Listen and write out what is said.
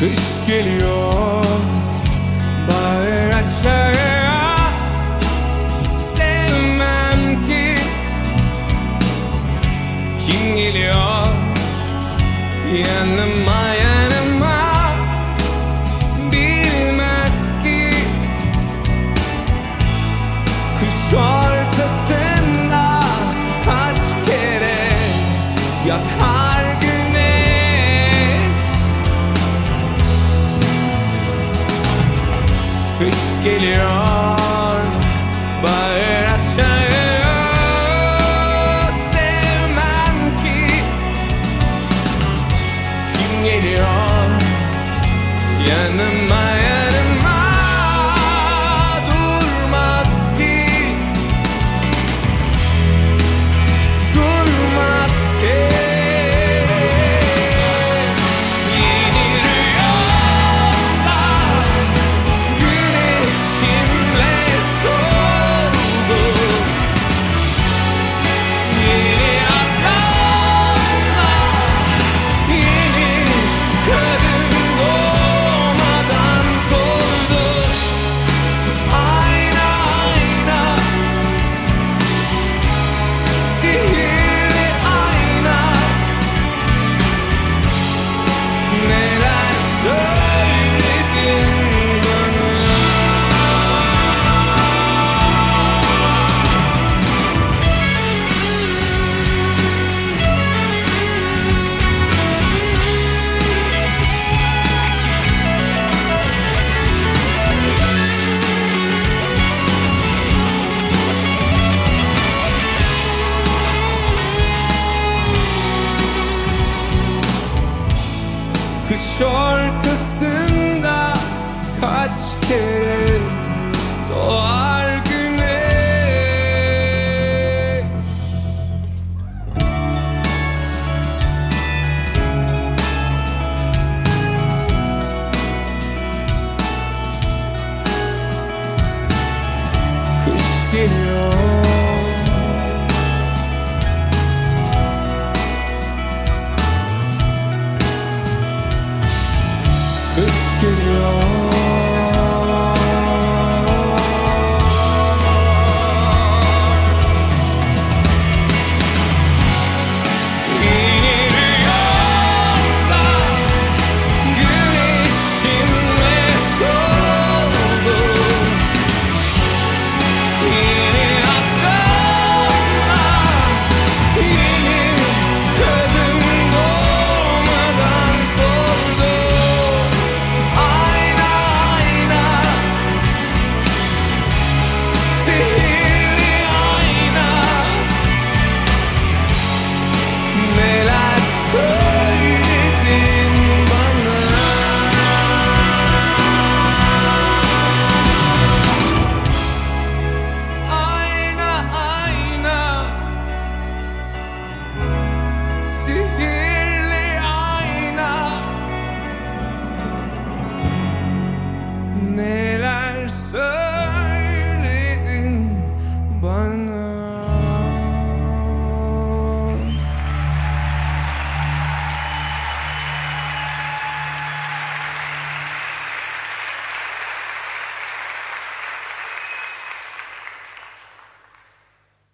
Kış geliyor, bahar açar. Sevmem ki kim geliyor yanıma yanıma. Bilmez ki kış ortasında kaç kere yakar güneş. Kış geliyor, bahar açar. Sevmem ki kim geliyor yanıma yanıma. Durmaz ki, durmaz ki. Yeni rüyamda güneşimle soldu. Yeni adamla yeni kadın doğmadan soldu. Ayna ayna, sihirli ayna, neler söyledin bana. Kış ortasında kaç kere doğar güneş. Kış geliyor, kış geliyor.